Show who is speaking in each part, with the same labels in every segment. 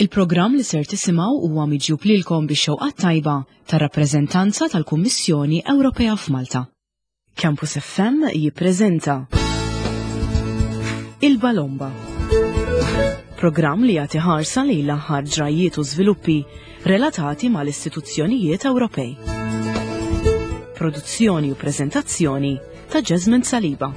Speaker 1: Il-programm li ser tisimgħu huwa miġjub lilkom bix-xewqat tajba tar-rappreżentanza tal-Kummissjoni Ewropea f'Malta. Campus FM jippreżenta Il-Balomba. Programm li jagħti ħarsa lejn l-aħħar ġrajiet u żviluppi relatati mal-istituzzjonijiet Ewropej. Produzzjoni u preżentazzjoni ta' Jasmine Saliba.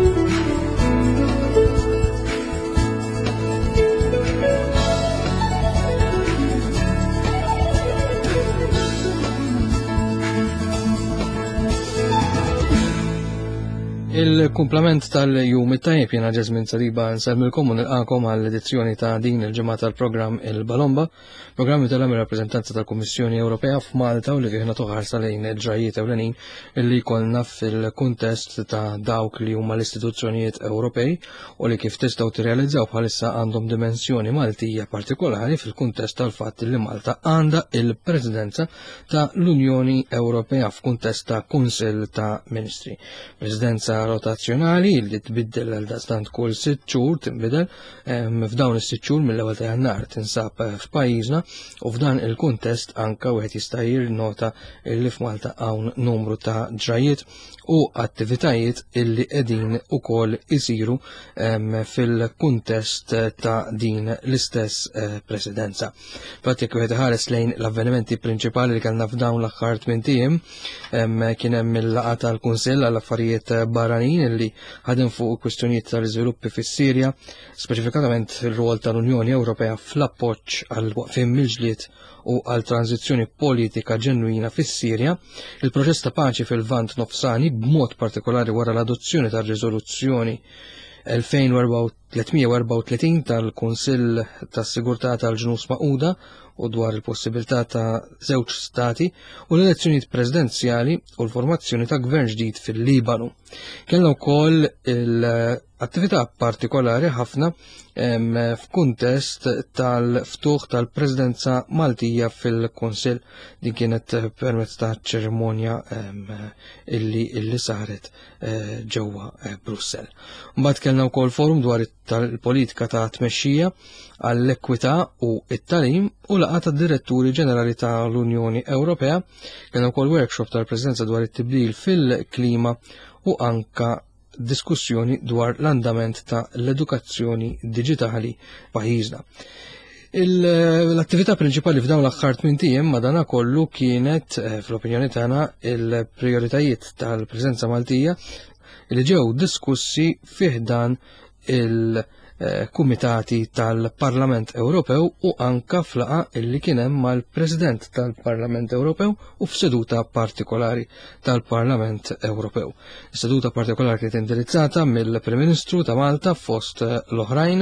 Speaker 2: Il-kumplament tal-jum it-tajjeb jiena Jasmine Saliba nsalmilkom u nilqakom għall-edizzjoni ta' din il-ġimgħa tal-programm Il-Balomba, programm tal-għam rappreżentanza tal-Kummissjoni Ewropea f'Malta u li fih nagħtu ħarsa lejn il-ġrajiet ewlenin illi jkollna fil-kuntest ta' dawk li huma l-istituzzjonijiet Ewropej u li kif tistgħu tirrealizzaw bħalissa għandhom dimensjoni Maltija partikolari fil-kuntest tal-fatt li Malta għandha il-Presidenza ta' l-Unjoni Ewropea f'kuntest ta' Kunsill ta' Ministri. Presidenza rotazzjonali li tbiddel għal dastant kull 6 xhur tinbidel f'dawn is-6 xhur mill-ewwel ta' Jannar tinsab f'pajjiżna u f'dan il-kuntest anke wieħed jista' jinnota li f'Malta hawn numru ta' ġrajiet u attivitajiet illi qegħdin ukoll isiru fil-kuntest ta' din l-istess presidenza. Fatt jekk wieħed iħares lejn l-avvenimenti prinċipali li kellna f'dawn l-aħħar 8 ijiem kien hemm il-laqgħa tal-Kunsill għall affarijiet barranin illi ħadem fuq kwistjonijiet tal-iżviluppi fis-Sirja, speċifikatament il-rwol tal-Unjoni Ewropea fl-appoġġ għal waqfien mill-ġlied u għal tranzizzjoni politika ġenwina fis-Sirja, il-proċess ta' paċi fil-Lvant Nofsani b'mod partikolari wara l-adozzjoni tar-riżoluzzjoni 2334 tal-Kunsill tas-Sigurtà tal-Ġnus Magħquda u dwar il-possibilità ta' żewġ stati u l-elezzjonijiet presidenzjali u l-formazzjoni ta' gvern ġdid fil-Libanu. Kellna wkoll l-attività partikolari ħafna f'kuntest tal-ftuħ tal-Presidenza Maltija fil-Kunsill din kienet permezz ta' ċerimonja illi saret ġewwa Brussell. Mbagħad kellna wkoll forum dwar il-politika ta' tmexxija għall-ekwità u it-tagħlim u laqgħa tad-Diretturi Ġenerali tal-Unjoni Ewropea, kellna wkoll workshop tal-Presidenza dwar it-tibdil fil-klima u anka diskussjoni dwar l-andament ta' l-edukazzjoni diġitali pajjiżna. L-attività prinċipali f'dawn l-aħħar 8 ijiem madankollu kienet fl-opinjoni tagħna il-prijoritajiet tal-Presidenza Maltija li ġew diskussi fih dan il-Kumitati tal-Parlament Ewropew u anka flaqa illi kien hemm mal-President tal-Parlament Ewropew u f'seduta partikolari tal-Parlament Ewropew. Is-seduta partikolari kienet indirizzata mill-Prim Ministru ta' Malta fost l-oħrajn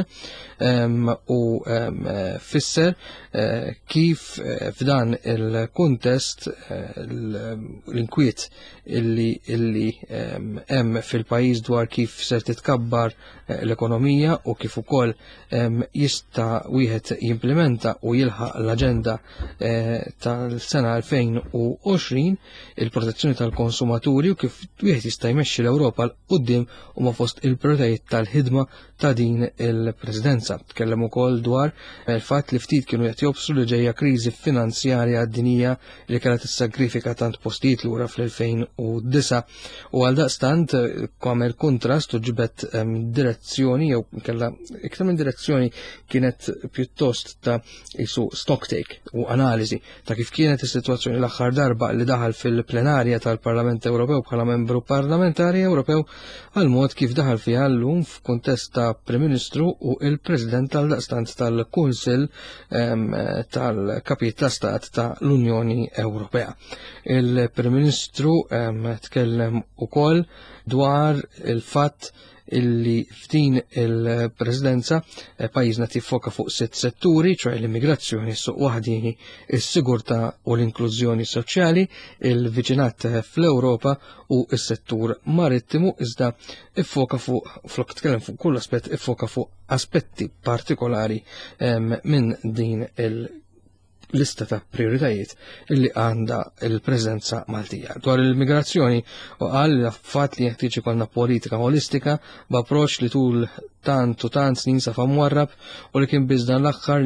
Speaker 2: u fisser kif f'dan il-kuntest l-inkwiet illi hemm fil-pajjiż dwar kif ser titkabbar l-ekonomija u kif ukoll jista' wieħed jimplementa u jilħaq l-aġenda tal-sena 2020 il-protezzjoni tal-konsumaturi u kif wieħed jista' jmexxi l-Ewropa l quddiem huma fost il-prijoritajiet tal-ħidma ta' din il-Presidenza. Tkellem ukoll dwar il-fatt li ftit kienu qed jobsru li ġejja kriżi finanzjarja dinjija li kellha tissagrifika tant postijiet lura fl-2009 u għaldaqstant għamel kontrast u ġibet direzzjoni jew kellha iktar minn direzzjoni kienet pjuttost ta' isu stocktake u analiżi ta' kif kienet is-sitwazzjoni l-aħħar darba li daħal fil-plenarja tal-Parlament Ewropew bħala membru parlamentari Ewropew għal mod kif daħal fiha llum f'kuntest ta' Prim Ministru u il-President tal-daqstant tal-Kunsill tal-Kapit ta' Stat ta' l-Unjoni Ewropea. Il-Prim Ministru tkellem ukoll dwar il-fatt illi f'din il-Presidenza pajjiżna tiffoka fuq 6 setturi, ċoħe l-immigrazzjoni, suq waħdini, is-sigurtà u l-inklużjoni soċjali, il-viċinat fl-Ewropa u s-settur marittimu, iżda iffoka fuq tkellem fuq kull aspett iffoka fuq aspetti partikolari minn din lista ta' prioritajiet illi għanda il-preżenza Maltija. Dwar il-migrazzjoni u għal fatt li jeħtieġ ikollna politika holistika b'approċċ li tul tant u tant snin sa famwarrab u li kien biżdan l-aħħar li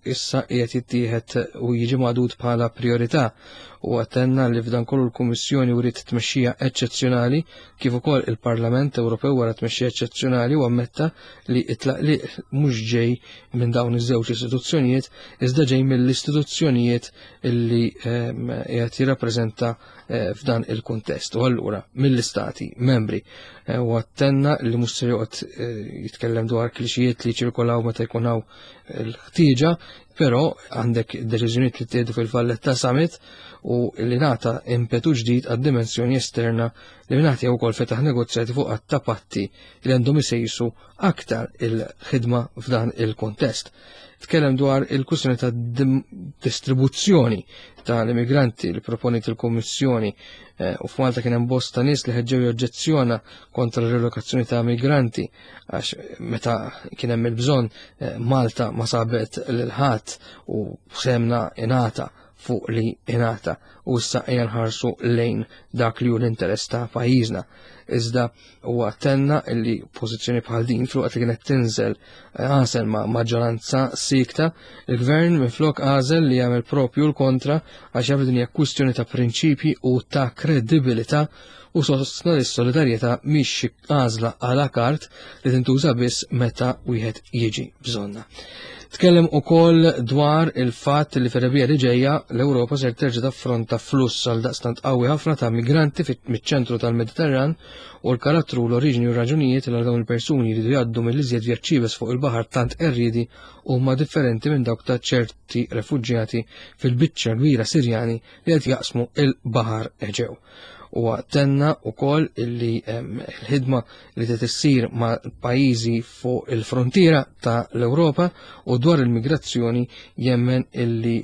Speaker 2: issa qiegħed jittieħed u jiġi magħdud bħala priorità u għatenna li f'dan kollu l-Kummissjoni uriet tmexxija eċċezzjonali kif ukoll il-Parlament Ewropew wara tmexxija eċċezzjonali u ammetta li t-tlaqliq mhux ġej minn dawn iż-żewġ istituzzjonijiet iżda ġej mill-istituzzjonijiet illi qiegħed jirrappreżenta f'dan il-kuntest. U allura mill-istati membri u għattenna li mhux se joqgħod jitkellem dwar klixijiet li ċirkolaw meta jkun hawn il-ħtieġa, però għandek deċiżjonijiet li ttieħdu fil-Valletta Summit u li nata impetu ġdid għad-dimensjoni esterna li nagħti wkoll fetaħ negozjati fuq għat-tapatti li għandhom isejsu aktar il-ħidma f'dan il-kontest. Tkellem dwar il-kwistjoni ta' distribuzzjoni tal-immigranti li proponit il-Kummissjoni u f'Malta kien hemm bosta nies li ħeġġew joġġezzjona kontra l-relokazzjoni ta' migranti għax meta kien hemm il-bżonn Malta ma sabet l-ħadd u semna ingħata fuq li ingħata u issa ejja nħarsu lejn dak li hu l-interess ta' pajjiżna. Iżda huwa tenna li pożizzjoni bħal din fl-waqt li kienet tinżel għażel ma' maġġoranza sikta, il-Gvern minflok għażel li jagħmel propju l-kontra għax jagħmel din hija kwistjoni ta' prinċipji u ta' kredibilità u sostna li s-solidarjetà mhix għażla għala kart li tintuża biss meta wieħed jiġi bżonna. Tkellem ukoll dwar il-fatt li fir-rebija li ġejja l-Ewropa se terġa' taffronta fluss għal daqstant qawwi ħafna ta' migranti miċ-ċentru tal-Mediterran u l-karattru l-oriġini u raġunijiet li dawn il-persuni jridu jgħaddu mill-iżjed vjaġġibes fuq il-baħar tant erriedi huma differenti minn dawk ta' ċerti refuġjati fil-biċċa kbira Sirjani li qed jaqsmu il-Baħar Eġew. U għattenna u koll illi l-ħidma li t-tissir ma' pajizi fuq il-frontiera ta' l-Europa u dwar il-migrazzjoni jemmen illi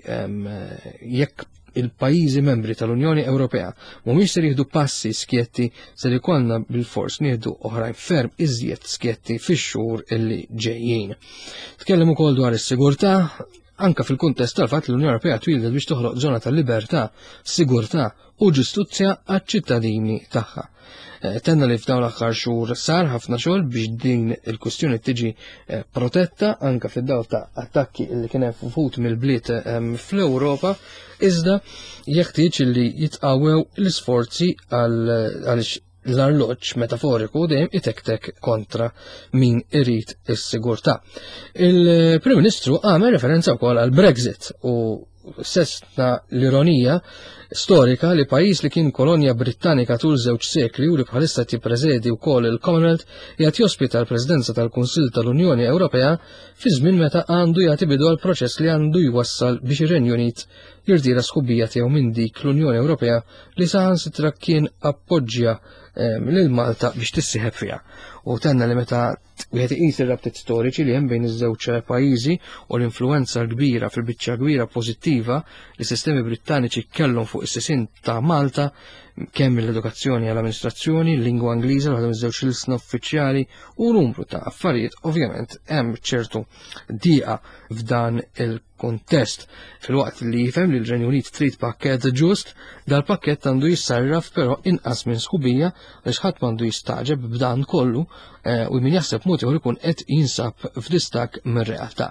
Speaker 2: jekk il-pajizi membri tal-Unjoni Ewropea mhumiex se jieħdu passi skjetti se li konna bil-fors nieħdu oħrajn ferm iżjed skjetti fix-xhur illi ġejjin. Tkellem ukoll dwar is-sigurtà anka fil-kuntest tal-fatt li l-Unjoni Ewropea twildet biex toħloq żona tal-libertà, sigurtà u ġustizzja għaċ-ċittadini tagħha. Tenna li f'dawn l-aħħar xhur sar ħafna xogħol biex din il-kwistjoni tiġi protetta anka fid-dawl ta' attakki li kien hemm fut mill-bliet fl-Ewropa, iżda jeħtieġ li jitqawwew l-isforzi għaliex l-arloġġ metaforiku dejjem itektek kontra min irid is-sigurtà. Il-Prim Ministru għamel referenza wkoll għal Brexit u sestna l-ironija storika li pajjiż li kien kolonja Britannika tul żewġ sekli u li bħalissa tippreżedi wkoll il-Commonwealth qiegħed jospita l-Presidenza tal-Kunsill tal-Unjoni Ewropea fi żmien meta għandu jagħti bidu għal proċess li għandu jwassal biex ir-Renju Unit jirdira skubija tiegħu minn dik l-Unjoni Ewropea li saħansitra kien appoġġja lil Malta biex tissieħeb fiha. U tenna li meta wieħed iqis ir-rabtiet storiċi li hemm bejn iż-żewġ pajjiżi u l-influenza kbira fil-biċċa kbira pożittiva li sistemi Brittaniċi kellhom fuq is-sisin ta' Malta kemm l-edukazzjoni għall-amministrazzjoni, l-lingwa Ingliża waħda miż-żewġ ilsna uffiċjali u numru ta' affarijiet ovvjament hemm ċertu dieqa f'dan il-kuntest. Filwaqt li jifhem li l-Renju Unit trid pakkett ġust, dal-pakkett għandu jissarraf però inqas minn skubija għax ħadd m'għandu jistaġeb b'dan kollu u min jaħseb mod ieħor ikun qed jinsab f'distak mir-realtà.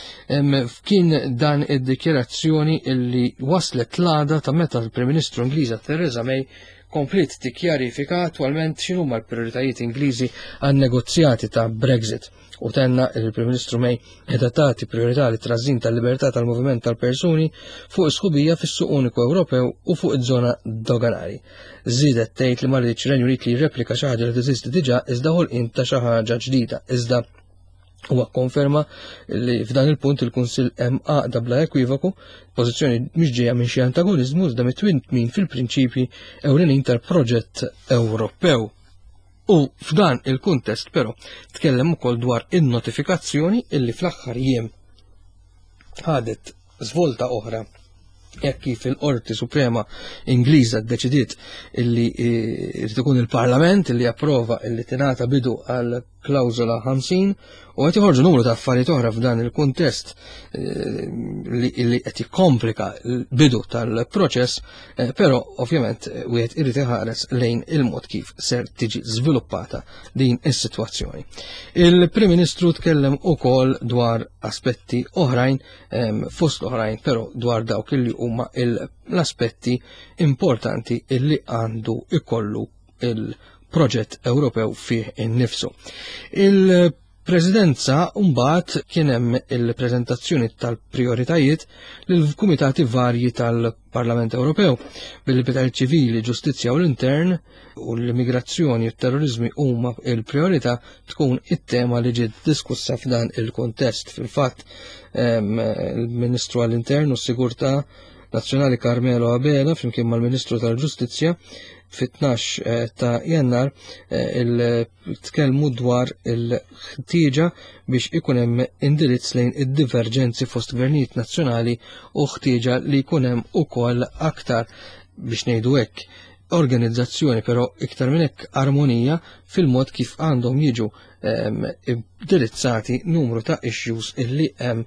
Speaker 2: Kien dan id-dikjerazzjoni illi waslet l-għada ta' meta l-Prim Ministru Ingliża Theresa May komplet tikkjarifika attwalment x'inhuma l-prijoritajiet Ingliżi għan-negozjati ta' Brexit. U tenna il-Prim Ministru May qiegħda tagħti priorità li trażin tal-libertà tal-moviment tal-persuni fuq is-sħubija fis-suq uniku Ewropew u fuq iż-żona doganali. Żiedet tgħid li ma rridx Renju Unit li jirreplika xi ħaġa li teżisti diġà iżda ħolqien ta' xi ħaġa ġdida. Iżda huwa konferma li f'dan il-punt il-Kunsill hemm għaqda bla ekwivoku, pożizzjoni mhix ġejja minn xi antagonizmu iżda mitwintmin fil-prinċipji ewlenin tal-proġett Ewropew. U f'dan il-kuntest però tkellem ukoll dwar in-notifikazzjoni illi fl-aħħar jiem ħadet żvolta oħra jekk kif il-Qorti Suprema Ingliża ddeċidiet illi jrid ikun il-Parlament illi approva illi tingħata bidu għal il-klawżola 50 u qed joħorġu numru ta' affarijiet oħra f'dan il-kuntest li qed jikkomplika l-bidu tal-proċess, però ovvjament wieħed irid iħares lejn il-mod kif ser tiġi żviluppata din is-sitwazzjoni. Il-Prim Ministru tkellem ukoll dwar aspetti oħrajn, fost oħrajn, però dwar dawk li huma l-aspetti importanti illi għandu ikollu il-proġett Ewropew fih innifsu. Il-Presidenza mbagħad kien hemm il-preżentazzjoni tal-prijoritajiet lill-kumitati varji tal-Parlament Ewropew bil-libertajiet ċivili, ġustizzja u l-intern u l-immigrazzjoni u t-terrorizmi huma il-priorità tkun it-tema li ġiet diskussa f'dan il-kontest. Fil-fatt il-Ministru għall-Intern u s-Sigurtà Nazzjonali Carmelo Abela flimkien mal-Ministru tal-Ġustizzja fit-12 ta' Jannar tkellmu dwar il-ħtieġa biex ikun hemm indirizz lejn id-diverġenzi fost gvernijiet nazzjonali u ħtieġa li jkun hemm ukoll aktar biex ngħidu hekk organizzazzjoni, però iktar minn hekk armonija fil-mod kif għandhom jiġu indirizzati numru ta' issues illi hemm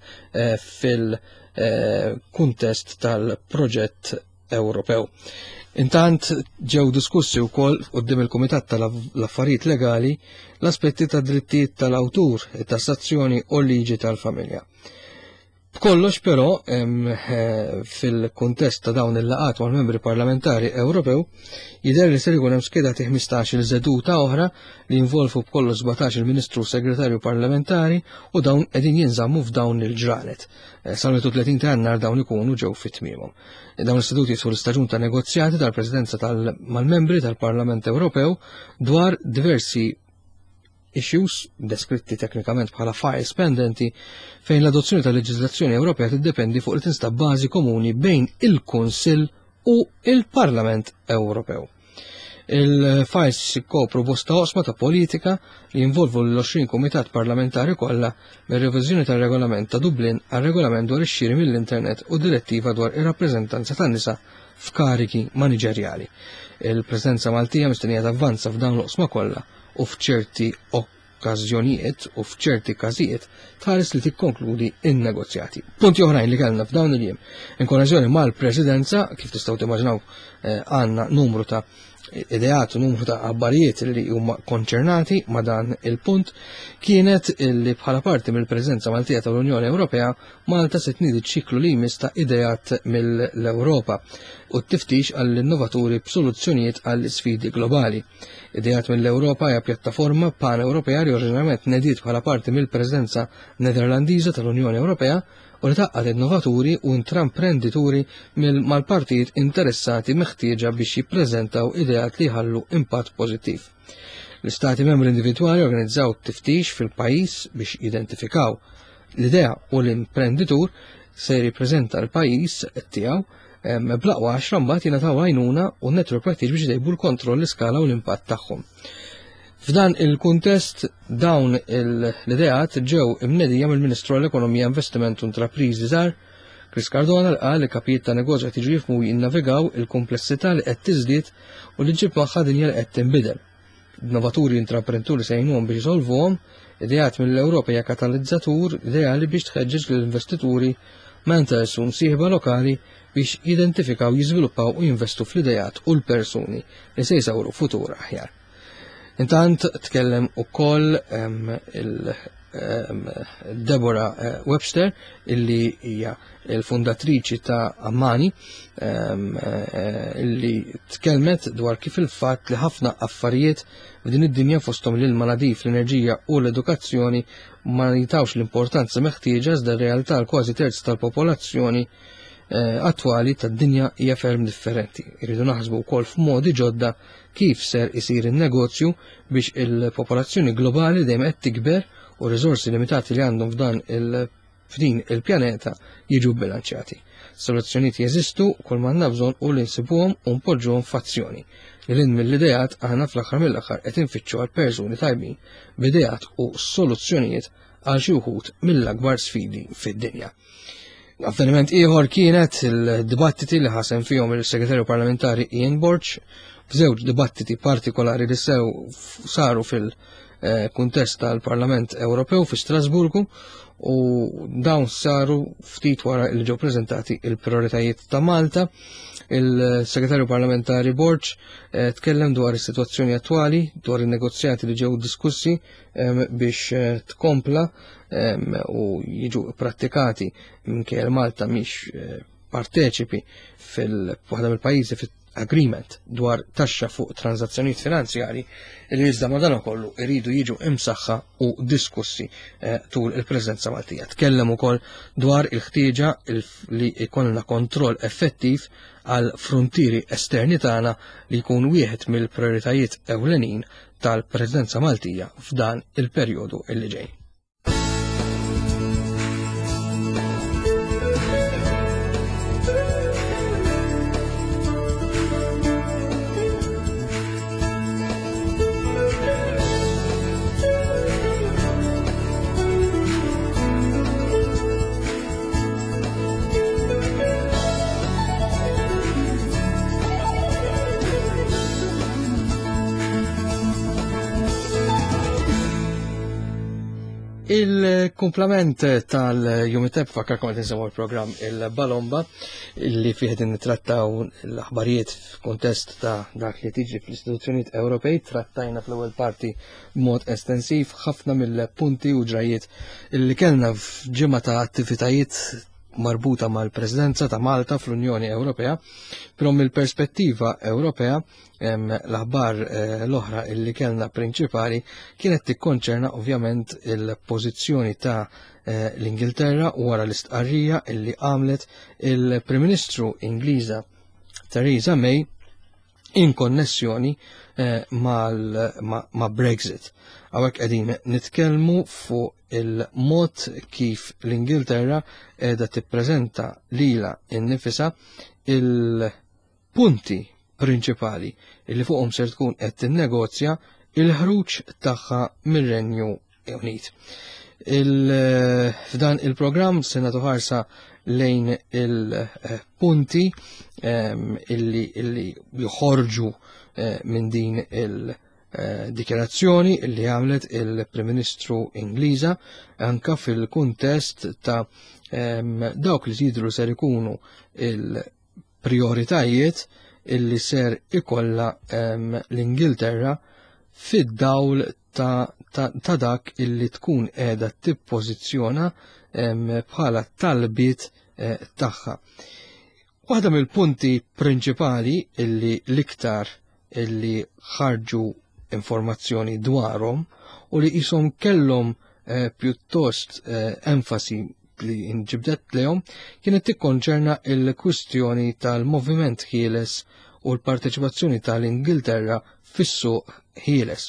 Speaker 2: fil-kuntest tal-proġett Ewropew. Intant ġew diskussi wkoll quddiem il-Kumitat tal-Affarijiet Legali l-aspetti ta' drittijiet tal-awtur, tassazzjoni u liġi tal-familja. B'kollox però fil-kuntest ta' dawn il-laqat mal-membri parlamentari Ewropew jidher li ser ikun hemm skeda 15-il seduta oħra li jinvolvu b'kollox 17 il-Ministru Segretarju Parlamentari u dawn qegħdin jinżammu f'dawn il-ġranet. Sal-30 ta' Jannar dawn ikunu ġew fit-tmiemhom. Dawn is-seduti jidħlu l-istaġun ta' negozjati tal-Presidenza mal-membri tal-Parlament Ewropew dwar diversi issues deskritti teknikament bħala files pendenti fejn l-adozzjoni tal-leġiżlazzjoni Ewropea tiddependi fuq li tinstab bażi komuni bejn il-Kunsill u il-Parlament Ewropew. Il-files jikkopru bosta oqsma ta' politika li jinvolvu l-20 kumitat parlamentari kollha mir-reviżjoni tar-regolament ta' Dublin għar-regolament dwar ix-xiri mill-Internet u direttiva dwar ir-rappreżentanza tan-nisa f'kariki maniġerjali. Il-Presidenza Maltija mistennija tavvanza f'dawn l-oqsma kollha u f'ċerti okkażjonijiet u f'ċerti każijiet tħares li tikkonkludi in-negozjati. Punti oħrajn li kellna f'dawn il-jiem. Inkoraġġjoni mal-Presidenza, kif tistgħu timmaġinaw għandna numru ta' ideat u numru ta' abbarijiet li huma konċernati ma' dan il-punt, kienet li bħala parti mill-preżenza Maltija tal-Unjoni Ewropea Malta se tniedi ċiklu li jmiss ta' ideat mill-Ewropa u t-tiftix għall-innovaturi b'soluzzjonijiet għall-sfidi globali. Ideat mill-Ewropa hija pjattaforma pan-Ewropea li oriġinarjament nediet bħala parti mill-preżenza Nederlandiża tal-Unjoni Ewropea u li taqqad innovaturi u intramprenditori mal-partijiet interessati meħtieġa biex jippreżentaw ideat li jħallu impatt pożittiv. L-Istati membri individwali organizzaw tiftix fil-pajjiż biex jidentifikaw l-idea u l-imprenditur se jippreżenta l-pajjiż tiegħu blaqwa 10 mbagħad jingħataw għajnuna u n-netwerk meħtieġ biex jtejbu l-kontroll l-iskala u l-impatt tagħhom. F'dan il-kuntest dawn l-ideat ġew imnedija mill-Ministru għall-Ekonomija, Investiment u Intrapriżi żgħar Chris Cardona li qal li kapijiet ta' negozju qed jiġu jifhmu jinnavigaw il-komplessità li qed tiżdied u li ġib magħha dinja li qed tinbidel. Innovaturi intraprenturi se jgħinuhom biex isolvuhom, ideat mill-Ewropa hija katalizzatur ideali biex tħeġġeġ lill-investituri mentors u msieħba lokali biex jidentifikaw, jiżviluppaw u jinvestu fl-ideat u l-persuni li se jsawru futur aħjar. Intant tkellem ukoll Deborah Webster illi hija il-fundatriċi ta' Ammani illi tkellmet dwar kif il-fatt li ħafna affarijiet f'din id-dinja fosthom l-maladif, l-enerġija u l-edukazzjoni ma jitawx l-importanza meħtieġa iżda r-realtà l-kważi terz tal-popolazzjoni attwali tad-dinja hija ferm differenti. Irridu naħsbu wkoll f'modi ġodda kif ser isir in-negozju biex il-popolazzjoni globali dejjem qed tikber u r-riżorsi limitati li għandhom f'din il-pjaneta jiġu bilanċjati. Soluzzjonijiet jeżistu kull ma għandna bżonn u li nsibuhom u npoġġuhom f'azzjoni. Lil mill-ideat aħna fl-aħħar mill-aħħar qed infittxu għal persuni tajbin b'ideat u soluzzjonijiet għal xi wħud mill-akbar sfidi fid-dinja. Avveniment ieħor kienet il-dibattiti li ħasem fihom il-Segretarju Parlamentari Ian Borch f'żewġ dibattiti partikolari li saru fil-kuntest tal-Parlament Ewropew fi Strasburgu u dawn saru ftit wara li ġew preżentati il-prioritajiet ta' Malta. Il-Segretarju Parlamentari Borg tkellem dwar is-sitwazzjoni attwali, dwar in-negozjati li ġew diskussi biex tkompla u jiġu prattikati minkejja Malta mhix parteċipi fil-waħda mill-pajjiżi fit-agreement dwar taxxa fuq transazzjonijiet finanzjari li iżda madankollu iridu jiġu imsaħħa u diskussi tul il-preżenza Maltija. Tkellem ukoll dwar il-ħtieġa li jkollna kontroll effettiv għal frontieri esterni tagħna li jkun wieħed mill-prioritajiet ewlenin tal-Presidenza Maltija f'dan il-perjodu li ġej. Il-komplement tal-Jumiteb fakkarkom għed nsemmu il-program il-Balomba li fiħed nitrattaw l-aħbarijiet f'kontest ta' dak li tiġi fl-istituzzjonijiet Ewropej. Trattajna fl-ewwel parti b'mod estensiv ħafna mill-punti u ġrajiet li kellna f'ġimgħa ta' attivitajiet marbuta mal-Presidenza ta' Malta fl-Unjoni Ewropea, però mill-perspettiva Ewropea l-aħbar l-oħra illi kellna prinċipali kienet tikkonċerna ovvjament il-pożizzjoni ta' l-Ingilterra wara l-istqarrija illi għamlet il-Prim Ministru Ingliża Theresa May in konnessjoni ma' Brexit. Għawek qegħdin nitkellmu fuq il-mod kif l-Ingilterra qiegħda tippreżenta lilha innifisha il-punti prinċipali illi fuqhom ser tkun qed tinnegozja il-ħruġ tagħha mir-Renju Unit. F'dan il-programm se nagħtu ħarsa lejn il-punti illi joħorġu minn din il-dikjarazzjoni illi għamlet il-Prim Ministru Ingliża anka fil-kuntest ta' dawk li jidhru ser ikunu il-prioritajiet illi ser ikolla l-Ingilterra fid-dawl ta' dak illi tkun qiegħda tippożizzjona bħala talbiet tagħha. Waħda mill-punti prinċipali illi l-iktar illi ħarġu informazzjoni dwarhom u li qishom kellhom pjuttost enfasi li nġibdet lehom kienet tikkonċerna il-kwistjoni tal-moviment ħieles u l-parteċipazzjoni tal-Ingilterra fis-suq ħieles.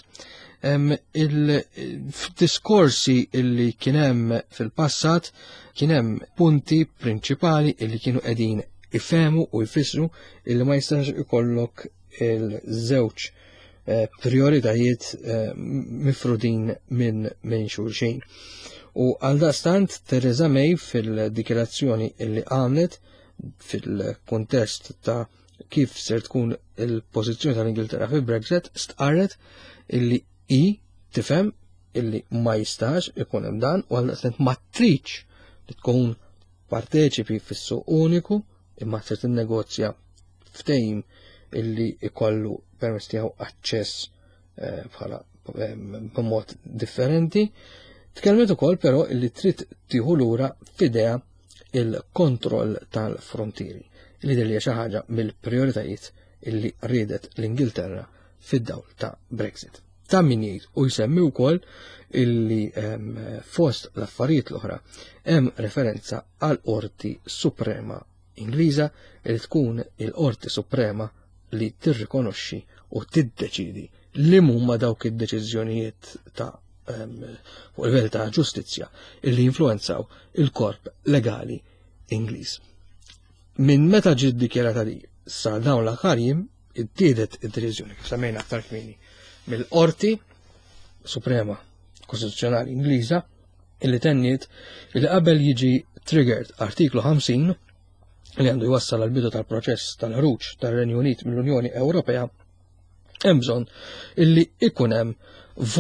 Speaker 2: Il-diskorsi illi kienem fil-passat kienem punti prinċipali illi kienu qegħdin ifhemu u jfissru illi ma jistax ikollok il-żewġ prioritajiet mifrudin minn xulxin. U għaldaqstant Theresa May fil-dikjerazzjoni illi għamlet fil-kontest ta' kif ser tkun il-pożizzjoni tal-Ingilterra fil-Brexit stqarret illi tifhem illi ma jistax ikun hemm dan u għaldaqstant ma tridx li tkun parteċipi fis-suq uniku imma se tinnegozja ftehim illi ikollu permezz tiegħu aċċess bħala b'mod differenti. Tkellmet ukoll però illi trid tieħu lura f'idea il-kontroll tal-frontieri li dilli xi ħaġa mill-prijoritajiet illi riedet l-Ingilterra fid-dawl ta' Brexit. Ta' min jgħid u jsemmi wkoll illi fost l-affarijiet l-oħra hemm referenza għal Qorti Suprema Ingliża li tkun il-Qorti Suprema li tirrikonoxxi u tiddeċidi li huma dawk id-deċiżjonijiet ta' fuq livell ta' ġustizzja illi influenzaw il-korp legali Ingliż. Minn meta ġiet dikjarata li sar dawn l-aħħar jiem ittieħdet id-deċiżjoni kif semmejna aktar kmieni mill-Qorti Suprema Kostituzzjonali Ingliża illi tenniet illi qabel jiġi triggered artiklu 50 li għandu jwassal għal bidu tal-proċess tal-ħruġ tar-Renju Unit mill-Unjoni Ewropea hemm bżonn illi ikun hemm vot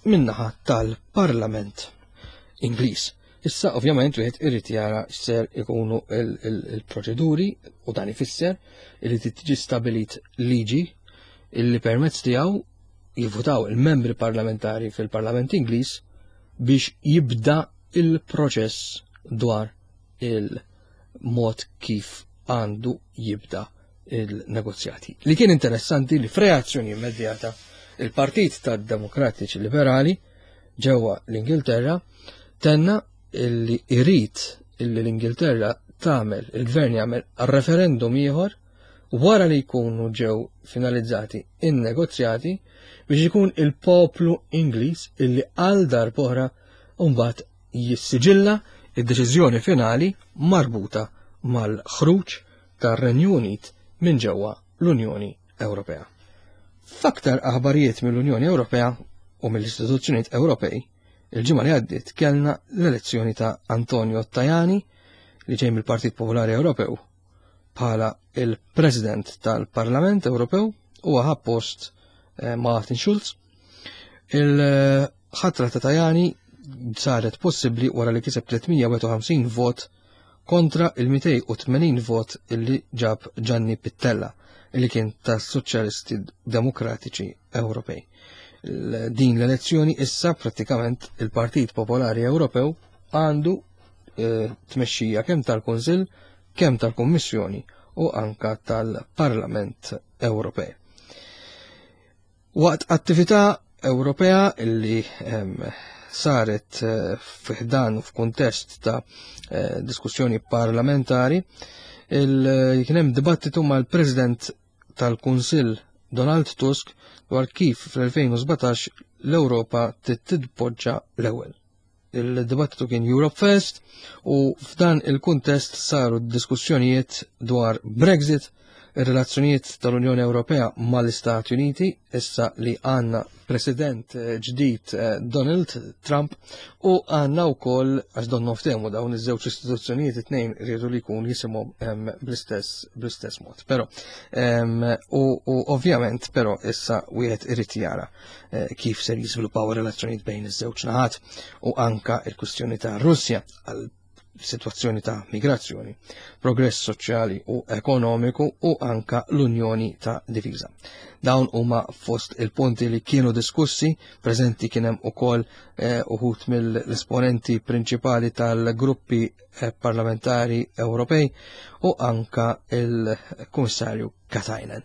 Speaker 2: minnaħa tal-Parlament Ingliż. Issa ovvjament wieħed irid jara x'ser ikunu il-proċeduri u dan ifisser li tiġi stabilit liġi illi permezz tiegħu jivvutaw il-membri parlamentari fil-Parlament Ingliż biex jibda il-proċess dwar il-mod kif għandu jibda il-negozjati. Li kien interessanti li f'reazzjoni immedjata il-Partit tad-Demokratiċi Liberali ġewwa l-Ingilterra tenna illi irrid illi l-Ingilterra tagħmel il-gvern jagħmel referendum ieħor wara li jkunu ġew finalizzati in-negozjati biex ikun il-poplu Ingliż illi għal darb'oħra mbagħad jissiġilla id-deċiżjoni finali marbuta mal-ħruġ tar-Renju Unit minn ġewwa l-Unjoni Ewropea. F'aktar aħbarijiet mill-Unjoni Ewropea u mill-istituzzjonijiet Ewropej, il-ġimgħa li għaddiet kellna l-elezzjoni ta' Antonio Tajani li ġej mill-Partit Popolari Ewropew bħala il-President tal-Parlament Ewropew u ħab post Martin Schulz. Il-ħatra ta' Tajani saret possibbli wara li kiseb 350 vot kontra il-280 vot illi ġab Gianni Pittella illi kien tas-Soċjalisti Demokratiċi Ewropej. Din l-elezzjoni issa prattikament il-Partit Popolari Ewropew għandu tmexxija kemm tal-Kunsill, kemm tal-Kummissjoni u anka tal-Parlament Ewropej. Waqt attività Ewropea illi saret fiħdan u f'kuntest ta' diskussjoni parlamentari, kien hemm dibattitu mal-President tal-Kunsill Donald Tusk dwar kif fl-2017 l-Ewropa titpoġġa l-ewwel. Il-dibattitu kien Europe Fest u f'dan il-kuntest saru diskussjonijiet dwar Brexit, ir-relazzjonijiet tal-Unjoni Ewropea mal-Istati Uniti issa li għandna President ġdid Donald Trump u għandna wkoll għax donnu ftehmu dawn iż-żewġ istituzzjonijiet it-tnejn rridu li jkun jisimhom bl-istess mod. Però u ovvjament però issa wieħed irid jara kif ser jiżviluppaw ir-relazzjonijiet bejn iż-żewġ naħat u anka l-kwistjoni ta' Russja għal situazzjoni ta' migrazzjoni, progress soċjali u ekonomiku u anka l-Unjoni ta' Difiża. Dawn huma fost il-punti li kienu diskussi, preżenti kien hemm ukoll uħud mill-esponenti prinċipali tal-gruppi parlamentari Ewropej u anka il-Kummissarju Katainen.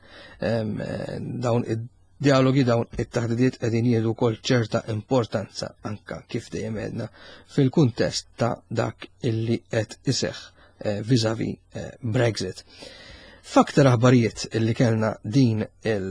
Speaker 2: Dawn dialogi dawn it-taħdidiet qegħdin jieħdu wkoll ċerta importanza anka kif dejjem għedna fil-kuntest ta' dak illi qed iseħħ vis-à-vis Brexit. F'aktar aħbarijiet illi kellna din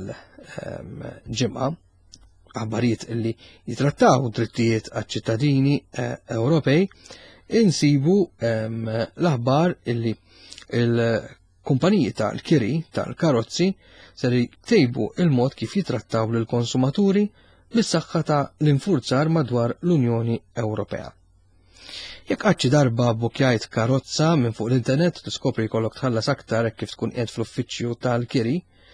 Speaker 2: il-ġimgħa, aħbarijiet illi jitrattaw drittijiet għaċ-ċittadini Ewropej, insibu l-aħbar illi il-kumpaniji tal-kiri tal-karozzi ser jtejbu il-mod kif jitrattaw lill-konsumaturi bis-saħħa ta' l-infurzar madwar l-Unjoni Ewropea. Jekk għadxi darba bukjajt karozza minn fuq l-internet tiskopri jkollok tħallas aktar kif tkun qiegħed fl-uffiċċju tal-kiri,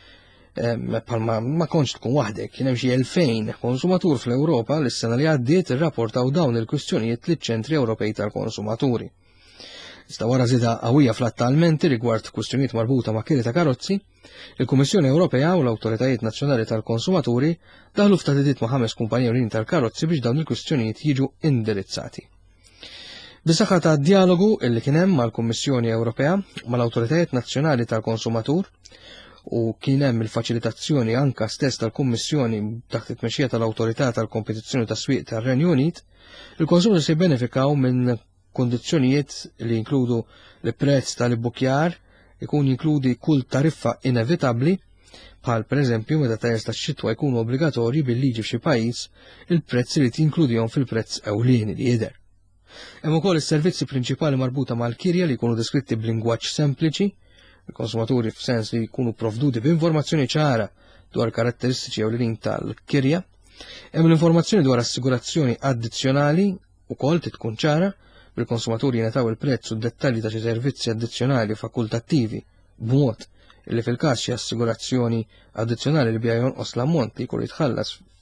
Speaker 2: palma ma konx tkun waħdek, kien hemm xi 2000 konsumatur fl-Ewropa li s-sena li għaddiet irrapportaw dawn il-kwistjonijiet liċ-ċentri Ewropej tal-konsumaturi. Iżda wara żieda qawwija fl-attalmenti rigward kwistjonijiet marbuta ma' kiri ta' karozzi, il-Kummissjoni Ewropea u l-Awtoritajiet Nazzjonali tal-Konsumaturi daħlu f'taħdidiet ma' 5 kumpaniji ewlenin tal-karozzi biex dawn il-kwistjonijiet jiġu indirizzati. Bis-saħħa ta' dialogu illi kien hemm mal-Kummissjoni Ewropea mal-Awtoritajiet Nazzjonali tal-Konsumatur u kien hemm il-faċilitazzjoni anka stess tal-Kummissjoni taħt it-tmexxija tal-Awtorità tal-Kompetizzjoni tas-Swieq tar-Renju Unit, il-konsumaturi se jbenefikaw minn kondizzjonijiet li jinkludu l-prezz tal-ibbukjar ikun jinkludi kull tariffa inevitabbli bħal pereżempju meta tajers tax-xitwa jkunu obbligatorji bil-liġi f'xi pajjiż il-prezz li tinkludihom fil-prezz ewlieni li jidher. Hemm ukoll is-servizzi prinċipali marbuta mal-kirja li jkunu deskritti b'lingwaġġ sempliċi, il-konsumaturi f'sens li jkunu provduti b'informazzjoni ċara dwar karatteristiċi ewlenin tal-kirja. Hemm l-informazzjoni dwar assigurazzjoni addizzjonali ukoll tkun ċara bil-konsumaturi jingħataw il-prezz u d-dettalji ta' xi servizzi addizzjonali fakultattivi b'mod li fil-każ xi assigurazzjoni addizzjonali li biha jonqos l-ammont li jkun jitħallas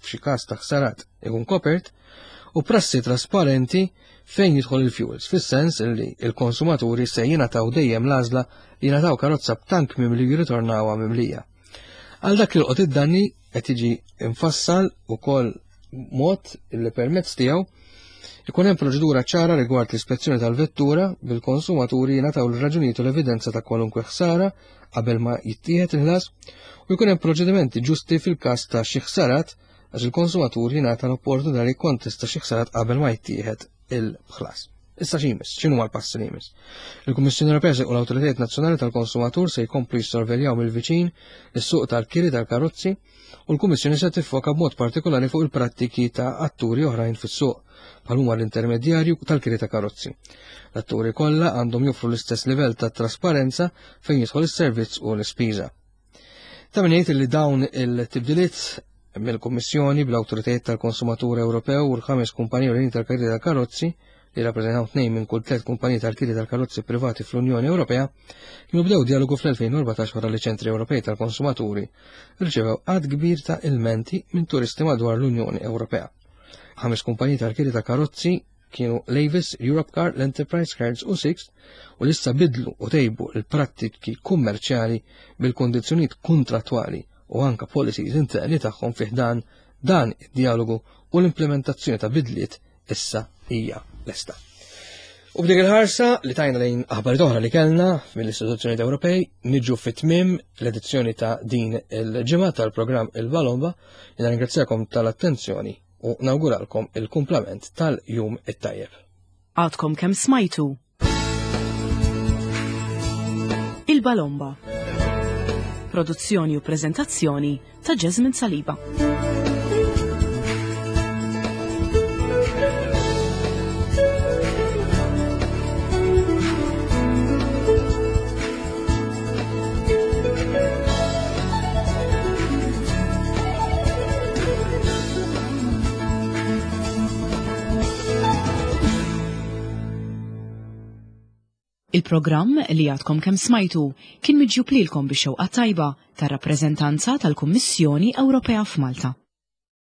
Speaker 2: f'xi każ ta' ħsarat ikun kopert, u prassi trasparenti fejn jidħol il-fuels, fis-sens li il-konsumaturi se jingħataw dejjem l-għażla jingħataw karozza b'tank mimli jirritornawha mimlija. Għal dak li qod id-danni qed jiġi infassal ukoll mod li permezz tiegħu ikun hemm proċedura ċara rigward l-ispezzjoni tal-vettura bil-konsumaturi jingħataw l-raġunijiet u l-evidenza ta' kwalunkwe ħsara qabel ma jittieħed il-ħlas u jkun hemm proċedimenti ġusti fil-każ ta' xi ħsarat għax il-konsumaturi jingħata l-opportunità li jkontesta xi ħsarat qabel ma jittieħed il-ħlas. Issa x'imis, x'inhu l-passi li jmiss? Il-Kummissjoni Ewropea u l-Awtoritajiet Nazzjonali tal-Konsumatur se jkomplu jissorveljaw mill-viċin is-suq tal-kiri tal-karozzi u l-Kummissjoni se tiffoka b'mod partikolari fuq il-prattiki ta' atturi oħrajn fis-suq bħal huma l-intermedjarju tal-kiri ta' karozzi. L-atturi kollha għandhom joffru l-istess livell ta' trasparenza fejn jidħol is-servizz u l-ispiża. Ta' min jgħid li dawn il-tibdiliet mill-Kummissjoni bl-Awtoritajiet tal-Konsumatur Ewropew u l-5 kumpaniji ewlenin tal-kiri tal-karozzi li rappreżentaw 2 minn kull 3 kumpaniji tal-kiri tal-karozzi privati fl-Unjoni Ewropea kienu bdew dialogu fl-2014 wara li ċentri Ewropej tal-Konsumaturi rċevew għad kbir ta' ilmenti minn turisti madwar l-Unjoni Ewropea. 5 kumpaniji tal-kiri tal-karozzi kienu Levis, Europcar, l-Enterprise Cards u Sixt u lissa bidlu u tejbu il-prattiki kummerċjali bil-kondizzjonijiet kontrattwali u anka policies interni tagħhom fih dan id-dialogu u l-implementazzjoni ta' bidliet issa hija lesta. U b'dik il-ħarsa li tajna lejn aħbarijiet oħra li kellna mill-istituzzjonijiet Ewropej niġu fit-tmiem l-edizzjoni ta' din il-ġimgħa tal-programm Il-Balomba. Jiena ringrazzjakom tal-attenzjoni u nawguralkom il-kumplament tal-jum it-tajjeb.
Speaker 1: Għadkom kemm smajtu Il-Balomba. Produzzjoni u preżentazzjoni ta' Jasmine Saliba. Il-programm li għadkom kemm smajtu kien miġjub lilkom bix-xewqa tajba tar-rappreżentanza tal-Kummissjoni Ewropea f'Malta.